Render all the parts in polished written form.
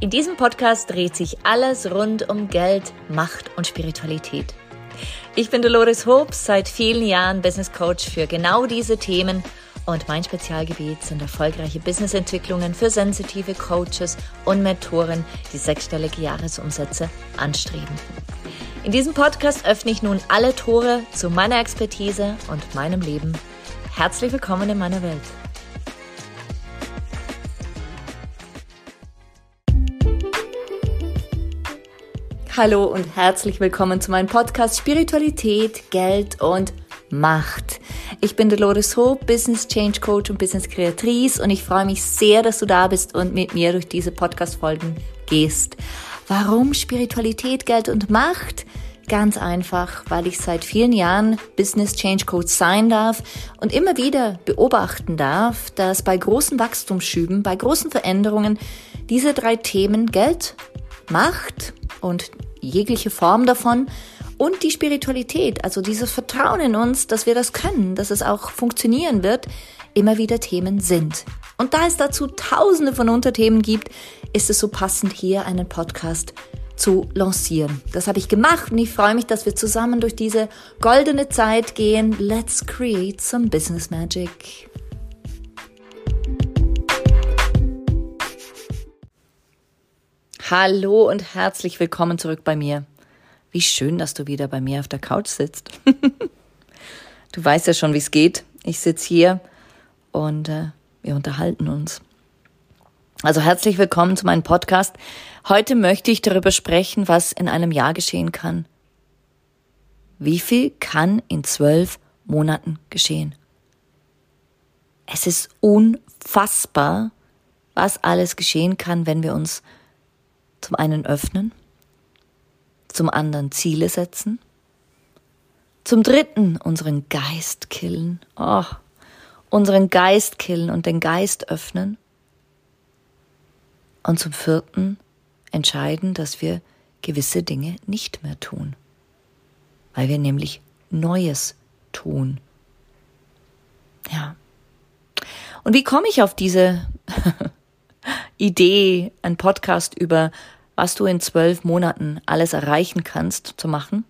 In diesem Podcast dreht sich alles rund um Geld, Macht und Spiritualität. Ich bin Dolores Hobbs, seit vielen Jahren Business Coach für genau diese Themen und mein Spezialgebiet sind erfolgreiche Businessentwicklungen für sensitive Coaches und Mentoren, die sechsstellige Jahresumsätze anstreben. In diesem Podcast öffne ich nun alle Tore zu meiner Expertise und meinem Leben. Herzlich willkommen in meiner Welt. Hallo und herzlich willkommen zu meinem Podcast Spiritualität, Geld und Macht. Ich bin Dolores Hobbs, Business Change Coach und Business Kreatrice und ich freue mich sehr, dass du da bist und mit mir durch diese Podcast-Folgen gehst. Warum Spiritualität, Geld und Macht? Ganz einfach, weil ich seit vielen Jahren Business Change Coach sein darf und immer wieder beobachten darf, dass bei großen Wachstumsschüben, bei großen Veränderungen diese drei Themen Geld, Macht und jegliche Form davon und die Spiritualität, also dieses Vertrauen in uns, dass wir das können, dass es auch funktionieren wird, immer wieder Themen sind. Und da es dazu tausende von Unterthemen gibt, ist es so passend, hier einen Podcast zu lancieren. Das habe ich gemacht und ich freue mich, dass wir zusammen durch diese goldene Zeit gehen. Let's create some business magic. Hallo und herzlich willkommen zurück bei mir. Wie schön, dass du wieder bei mir auf der Couch sitzt. Du weißt ja schon, wie es geht. Ich sitze hier und wir unterhalten uns. Also herzlich willkommen zu meinem Podcast. Heute möchte ich darüber sprechen, was in einem Jahr geschehen kann. Wie viel kann in 12 Monaten geschehen? Es ist unfassbar, was alles geschehen kann, wenn wir uns zum einen öffnen, zum anderen Ziele setzen, zum dritten unseren Geist killen, unseren Geist killen und den Geist öffnen und zum vierten entscheiden, dass wir gewisse Dinge nicht mehr tun, weil wir nämlich Neues tun. Ja. Und wie komme ich auf diese Idee, einen Podcast über was du in 12 Monaten alles erreichen kannst, zu machen?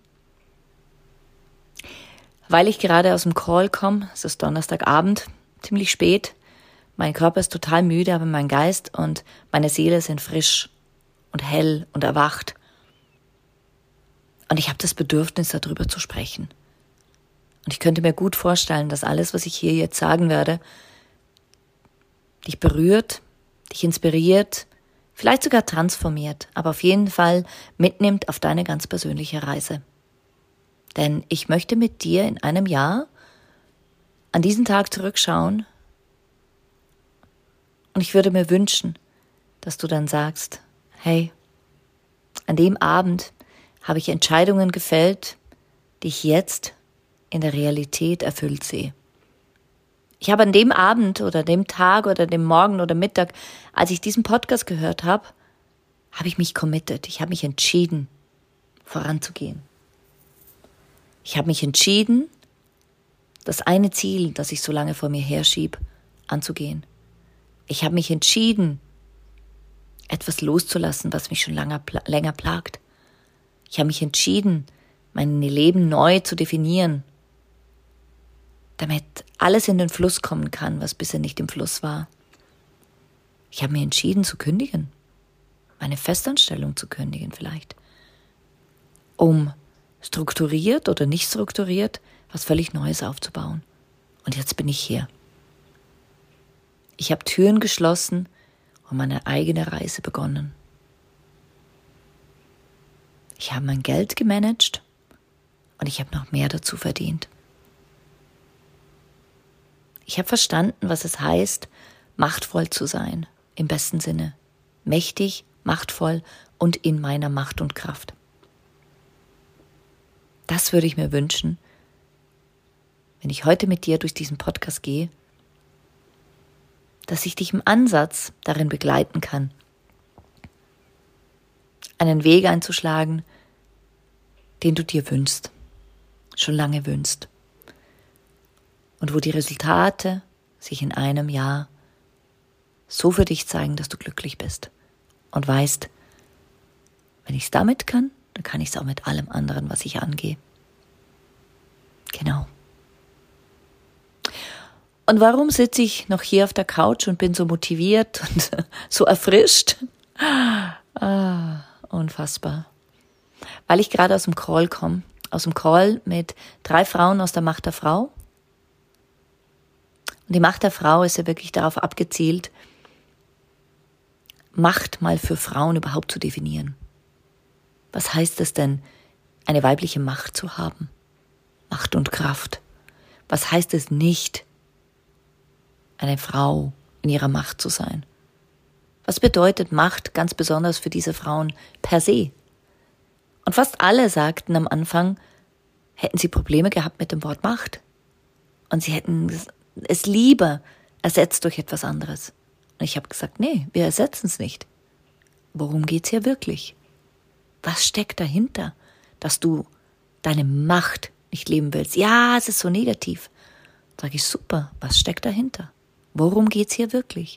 Weil ich gerade aus dem Call komme, es ist Donnerstagabend, ziemlich spät, mein Körper ist total müde, aber mein Geist und meine Seele sind frisch und hell und erwacht. Und ich habe das Bedürfnis, darüber zu sprechen. Und ich könnte mir gut vorstellen, dass alles, was ich hier jetzt sagen werde, dich berührt, dich inspiriert, vielleicht sogar transformiert, aber auf jeden Fall mitnimmt auf deine ganz persönliche Reise. Denn ich möchte mit dir in einem Jahr an diesen Tag zurückschauen und ich würde mir wünschen, dass du dann sagst, hey, an dem Abend habe ich Entscheidungen gefällt, die ich jetzt in der Realität erfüllt sehe. Ich habe an dem Abend oder dem Tag oder dem Morgen oder Mittag, als ich diesen Podcast gehört habe, habe ich mich committed. Ich habe mich entschieden, voranzugehen. Ich habe mich entschieden, das eine Ziel, das ich so lange vor mir herschiebe, anzugehen. Ich habe mich entschieden, etwas loszulassen, was mich schon länger plagt. Ich habe mich entschieden, mein Leben neu zu definieren, damit alles in den Fluss kommen kann, was bisher nicht im Fluss war. Ich habe mich entschieden zu kündigen, meine Festanstellung zu kündigen vielleicht, um strukturiert oder nicht strukturiert was völlig Neues aufzubauen. Und jetzt bin ich hier. Ich habe Türen geschlossen und meine eigene Reise begonnen. Ich habe mein Geld gemanagt und ich habe noch mehr dazu verdient. Ich habe verstanden, was es heißt, machtvoll zu sein, im besten Sinne. Mächtig, machtvoll und in meiner Macht und Kraft. Das würde ich mir wünschen, wenn ich heute mit dir durch diesen Podcast gehe, dass ich dich im Ansatz darin begleiten kann, einen Weg einzuschlagen, den du dir wünschst, schon lange wünschst. Und wo die Resultate sich in einem Jahr so für dich zeigen, dass du glücklich bist und weißt, wenn ich es damit kann, dann kann ich es auch mit allem anderen, was ich angehe. Genau. Und warum sitze ich noch hier auf der Couch und bin so motiviert und so erfrischt? Unfassbar. Weil ich gerade aus dem Call komme. Aus dem Call mit 3 Frauen aus der Macht der Frau. Und die Macht der Frau ist ja wirklich darauf abgezielt, Macht mal für Frauen überhaupt zu definieren. Was heißt es denn, eine weibliche Macht zu haben? Macht und Kraft. Was heißt es nicht, eine Frau in ihrer Macht zu sein? Was bedeutet Macht ganz besonders für diese Frauen per se? Und fast alle sagten am Anfang, hätten sie Probleme gehabt mit dem Wort Macht. Und sie hätten es lieber ersetzt durch etwas anderes. Und ich habe gesagt, nee, wir ersetzen es nicht. Worum geht's hier wirklich? Was steckt dahinter, dass du deine Macht nicht leben willst? Ja, es ist so negativ. Sag ich, super, was steckt dahinter? Worum geht's hier wirklich?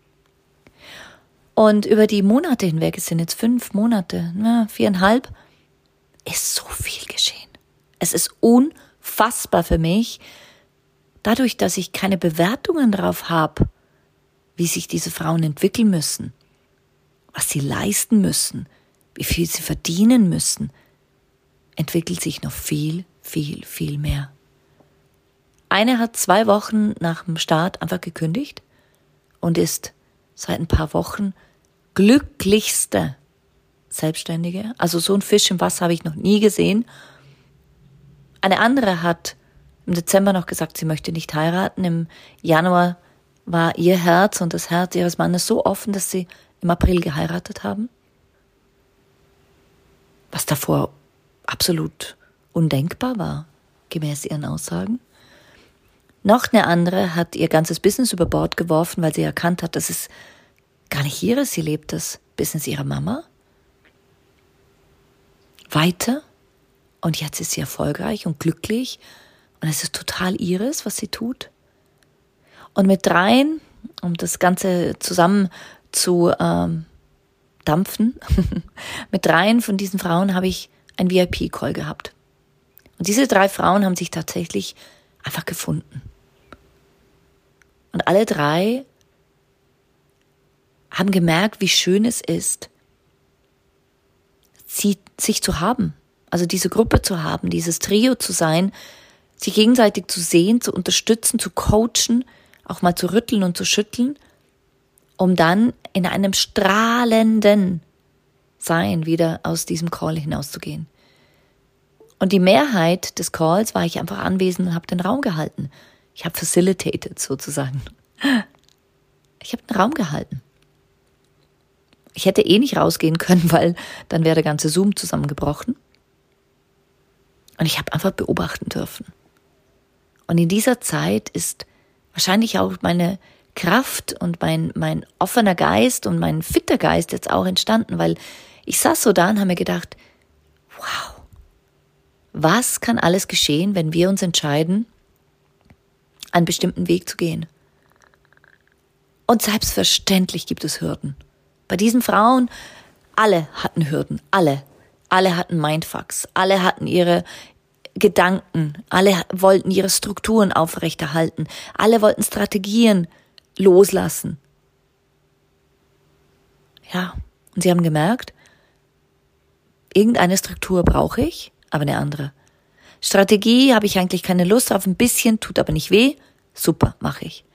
Und über die Monate hinweg, es sind jetzt 5 Monate, 4,5, ist so viel geschehen. Es ist unfassbar für mich, dadurch, dass ich keine Bewertungen darauf habe, wie sich diese Frauen entwickeln müssen, was sie leisten müssen, wie viel sie verdienen müssen, entwickelt sich noch viel, viel, viel mehr. Eine hat 2 Wochen nach dem Start einfach gekündigt und ist seit ein paar Wochen glücklichste Selbstständige. Also so ein Fisch im Wasser habe ich noch nie gesehen. Eine andere hat im Dezember noch gesagt, sie möchte nicht heiraten. Im Januar war ihr Herz und das Herz ihres Mannes so offen, dass sie im April geheiratet haben. Was davor absolut undenkbar war, gemäß ihren Aussagen. Noch eine andere hat ihr ganzes Business über Bord geworfen, weil sie erkannt hat, dass es gar nicht ihres, sie lebt das Business ihrer Mama. Weiter. Und jetzt ist sie erfolgreich und glücklich. Und es ist total ihres, was sie tut. Und mit 3, um das Ganze zusammen zu dampfen, mit 3 von diesen Frauen habe ich ein VIP-Call gehabt. Und diese 3 Frauen haben sich tatsächlich einfach gefunden. Und alle 3 haben gemerkt, wie schön es ist, sich zu haben. Also diese Gruppe zu haben, dieses Trio zu sein, sich gegenseitig zu sehen, zu unterstützen, zu coachen, auch mal zu rütteln und zu schütteln, um dann in einem strahlenden Sein wieder aus diesem Call hinauszugehen. Und die Mehrheit des Calls war ich einfach anwesend und habe den Raum gehalten. Ich habe facilitated sozusagen. Ich habe den Raum gehalten. Ich hätte nicht rausgehen können, weil dann wäre der ganze Zoom zusammengebrochen. Und ich habe einfach beobachten dürfen. Und in dieser Zeit ist wahrscheinlich auch meine Kraft und mein offener Geist und mein fitter Geist jetzt auch entstanden, weil ich saß so da und habe mir gedacht, wow, was kann alles geschehen, wenn wir uns entscheiden, einen bestimmten Weg zu gehen? Und selbstverständlich gibt es Hürden. Bei diesen Frauen, alle hatten Hürden, alle hatten Mindfucks, alle hatten ihre Gedanken, alle wollten ihre Strukturen aufrechterhalten, alle wollten Strategien loslassen. Ja, und sie haben gemerkt, irgendeine Struktur brauche ich, aber eine andere. Strategie habe ich eigentlich keine Lust auf, ein bisschen, tut aber nicht weh, super, mache ich.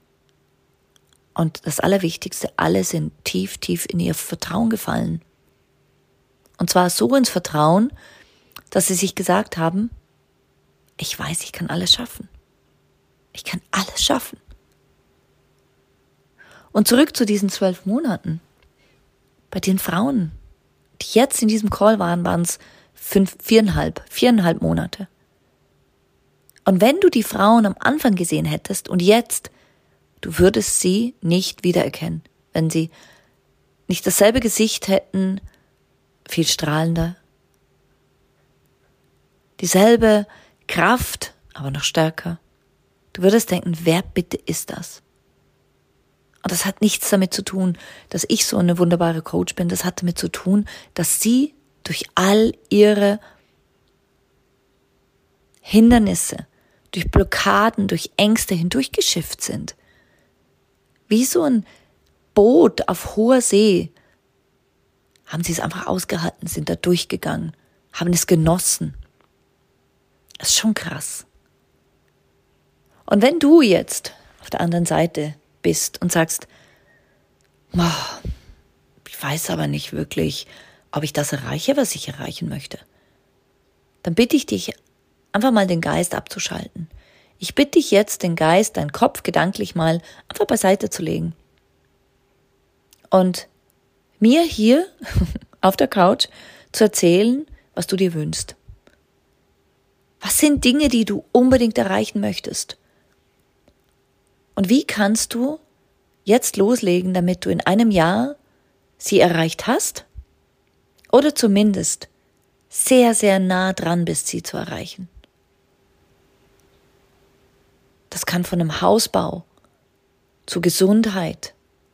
Und das Allerwichtigste, alle sind tief, tief in ihr Vertrauen gefallen. Und zwar so ins Vertrauen, dass sie sich gesagt haben, ich weiß, ich kann alles schaffen. Ich kann alles schaffen. Und zurück zu diesen 12 Monaten. Bei den Frauen, die jetzt in diesem Call waren, waren es 4,5 Monate. Und wenn du die Frauen am Anfang gesehen hättest und jetzt, du würdest sie nicht wiedererkennen, wenn sie nicht dasselbe Gesicht hätten, viel strahlender, dieselbe Kraft, aber noch stärker. Du würdest denken, wer bitte ist das? Und das hat nichts damit zu tun, dass ich so eine wunderbare Coach bin. Das hat damit zu tun, dass sie durch all ihre Hindernisse, durch Blockaden, durch Ängste hindurchgeschifft sind. Wie so ein Boot auf hoher See haben sie es einfach ausgehalten, sind da durchgegangen, haben es genossen. Das ist schon krass. Und wenn du jetzt auf der anderen Seite bist und sagst, ich weiß aber nicht wirklich, ob ich das erreiche, was ich erreichen möchte, dann bitte ich dich, einfach mal den Geist abzuschalten. Ich bitte dich jetzt, den Geist, deinen Kopf gedanklich mal einfach beiseite zu legen. Und mir hier auf der Couch zu erzählen, was du dir wünschst. Was sind Dinge, die du unbedingt erreichen möchtest? Und wie kannst du jetzt loslegen, damit du in einem Jahr sie erreicht hast? Oder zumindest sehr, sehr nah dran bist, sie zu erreichen. Das kann von einem Hausbau zu Gesundheit,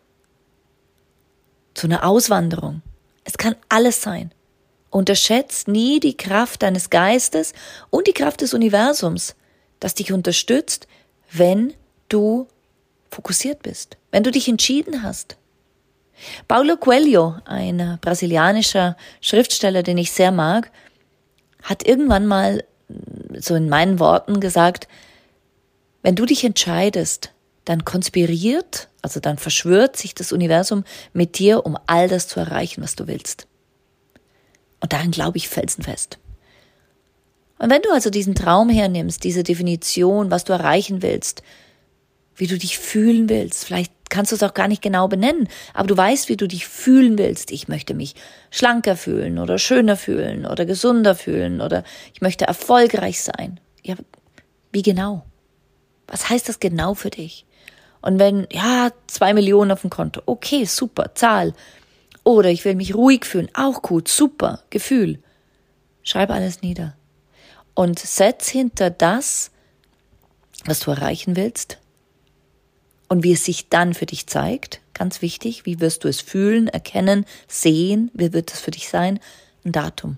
zu einer Auswanderung. Es kann alles sein. Unterschätzt nie die Kraft deines Geistes und die Kraft des Universums, das dich unterstützt, wenn du fokussiert bist, wenn du dich entschieden hast. Paulo Coelho, ein brasilianischer Schriftsteller, den ich sehr mag, hat irgendwann mal so in meinen Worten gesagt, wenn du dich entscheidest, dann konspiriert, also dann verschwört sich das Universum mit dir, um all das zu erreichen, was du willst. Und daran glaube ich felsenfest. Und wenn du also diesen Traum hernimmst, diese Definition, was du erreichen willst, wie du dich fühlen willst, vielleicht kannst du es auch gar nicht genau benennen, aber du weißt, wie du dich fühlen willst. Ich möchte mich schlanker fühlen oder schöner fühlen oder gesunder fühlen oder ich möchte erfolgreich sein. Ja, wie genau? Was heißt das genau für dich? Und wenn, 2 Millionen auf dem Konto, okay, super, Zahl. Oder ich will mich ruhig fühlen, auch gut, super, Gefühl. Schreib alles nieder. Und setz hinter das, was du erreichen willst und wie es sich dann für dich zeigt, ganz wichtig, wie wirst du es fühlen, erkennen, sehen, wie wird es für dich sein, ein Datum.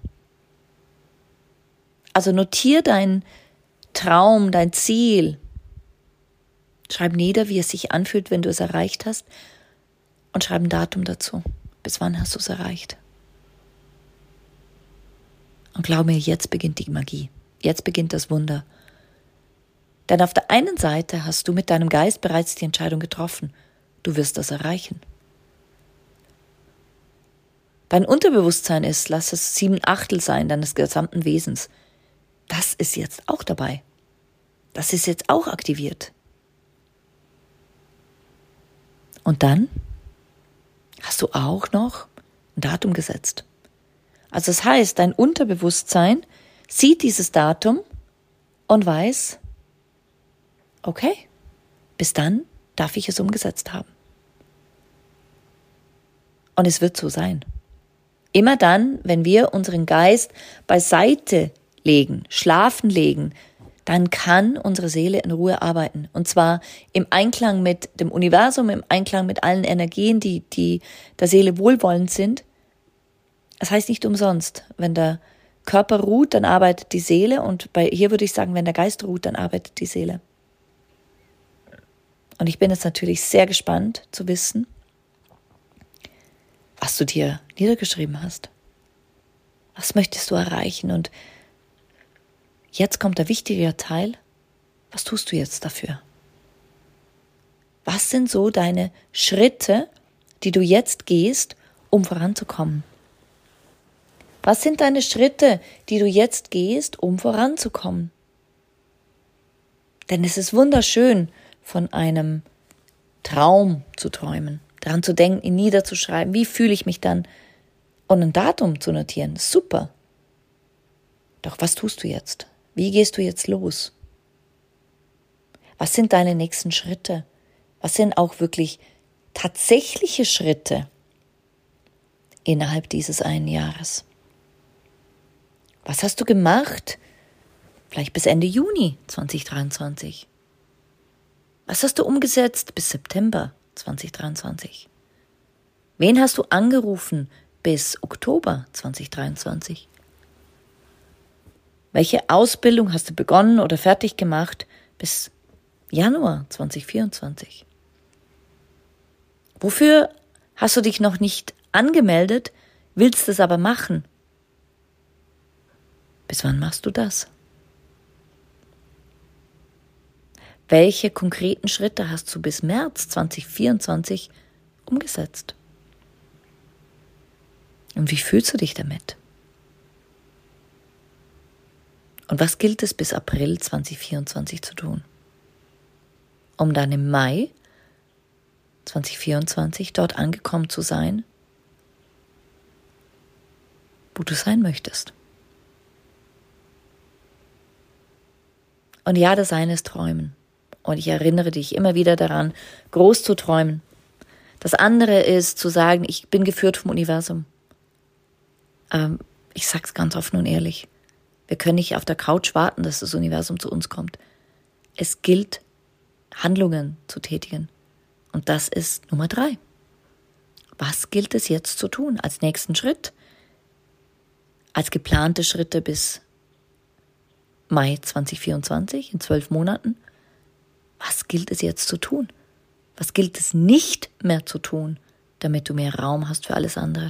Also notier deinen Traum, dein Ziel. Schreib nieder, wie es sich anfühlt, wenn du es erreicht hast und schreib ein Datum dazu. Bis wann hast du es erreicht? Und glaub mir, jetzt beginnt die Magie. Jetzt beginnt das Wunder. Denn auf der einen Seite hast du mit deinem Geist bereits die Entscheidung getroffen. Du wirst das erreichen. Dein Unterbewusstsein ist, lass es 7/8 sein deines gesamten Wesens. Das ist jetzt auch dabei. Das ist jetzt auch aktiviert. Und dann hast du auch noch ein Datum gesetzt. Also das heißt, dein Unterbewusstsein sieht dieses Datum und weiß, okay, bis dann darf ich es umgesetzt haben. Und es wird so sein. Immer dann, wenn wir unseren Geist beiseite legen, schlafen legen, dann kann unsere Seele in Ruhe arbeiten. Und zwar im Einklang mit dem Universum, im Einklang mit allen Energien, die der Seele wohlwollend sind. Das heißt nicht umsonst, wenn der Körper ruht, dann arbeitet die Seele. Und hier würde ich sagen, wenn der Geist ruht, dann arbeitet die Seele. Und ich bin jetzt natürlich sehr gespannt zu wissen, was du dir niedergeschrieben hast. Was möchtest du erreichen? Und jetzt kommt der wichtige Teil. Was tust du jetzt dafür? Was sind so deine Schritte, die du jetzt gehst, um voranzukommen? Was sind deine Schritte, die du jetzt gehst, um voranzukommen? Denn es ist wunderschön, von einem Traum zu träumen, daran zu denken, ihn niederzuschreiben, wie fühle ich mich dann und ein Datum zu notieren. Super. Doch was tust du jetzt? Wie gehst du jetzt los? Was sind deine nächsten Schritte? Was sind auch wirklich tatsächliche Schritte innerhalb dieses einen Jahres? Was hast du gemacht? Vielleicht bis Ende Juni 2023. Was hast du umgesetzt bis September 2023? Wen hast du angerufen bis Oktober 2023? Welche Ausbildung hast du begonnen oder fertig gemacht bis Januar 2024? Wofür hast du dich noch nicht angemeldet, willst es aber machen? Bis wann machst du das? Welche konkreten Schritte hast du bis März 2024 umgesetzt? Und wie fühlst du dich damit? Und was gilt es bis April 2024 zu tun? Um dann im Mai 2024 dort angekommen zu sein, wo du sein möchtest. Und ja, das eine ist Träumen. Und ich erinnere dich immer wieder daran, groß zu träumen. Das andere ist zu sagen, ich bin geführt vom Universum. Ich sag's ganz offen und ehrlich. Wir können nicht auf der Couch warten, dass das Universum zu uns kommt. Es gilt, Handlungen zu tätigen. Und das ist Nummer 3. Was gilt es jetzt zu tun als nächsten Schritt? Als geplante Schritte bis Mai 2024, in 12 Monaten? Was gilt es jetzt zu tun? Was gilt es nicht mehr zu tun, damit du mehr Raum hast für alles andere?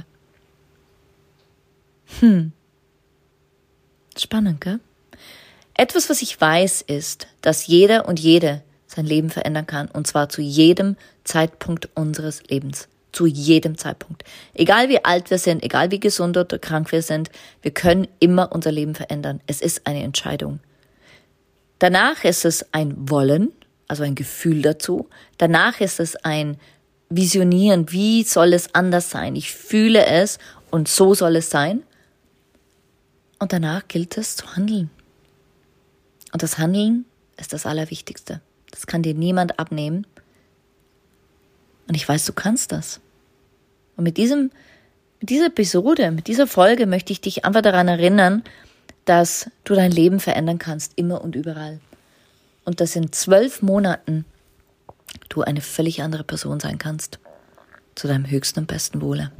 Spannend, gell? Etwas, was ich weiß, ist, dass jeder und jede sein Leben verändern kann. Und zwar zu jedem Zeitpunkt unseres Lebens. Zu jedem Zeitpunkt. Egal wie alt wir sind, egal wie gesund oder krank wir sind, wir können immer unser Leben verändern. Es ist eine Entscheidung. Danach ist es ein Wollen, also ein Gefühl dazu. Danach ist es ein Visionieren. Wie soll es anders sein? Ich fühle es und so soll es sein. Und danach gilt es zu handeln. Und das Handeln ist das Allerwichtigste. Das kann dir niemand abnehmen. Und ich weiß, du kannst das. Und mit dieser Episode, mit dieser Folge möchte ich dich einfach daran erinnern, dass du dein Leben verändern kannst, immer und überall. Und dass in 12 Monaten du eine völlig andere Person sein kannst. Zu deinem höchsten und besten Wohle.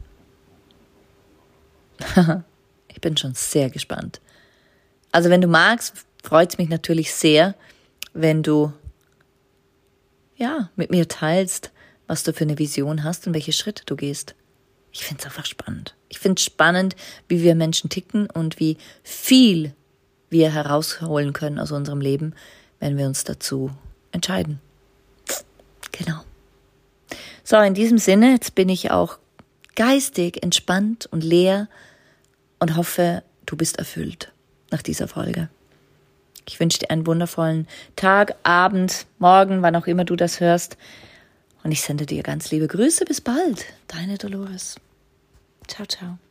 Ich bin schon sehr gespannt. Also wenn du magst, freut es mich natürlich sehr, wenn du mit mir teilst, was du für eine Vision hast und welche Schritte du gehst. Ich finde es einfach spannend. Ich finde es spannend, wie wir Menschen ticken und wie viel wir herausholen können aus unserem Leben, wenn wir uns dazu entscheiden. Genau. So, in diesem Sinne, jetzt bin ich auch geistig entspannt und leer und hoffe, du bist erfüllt nach dieser Folge. Ich wünsche dir einen wundervollen Tag, Abend, Morgen, wann auch immer du das hörst. Und ich sende dir ganz liebe Grüße. Bis bald. Deine Dolores. Ciao, ciao.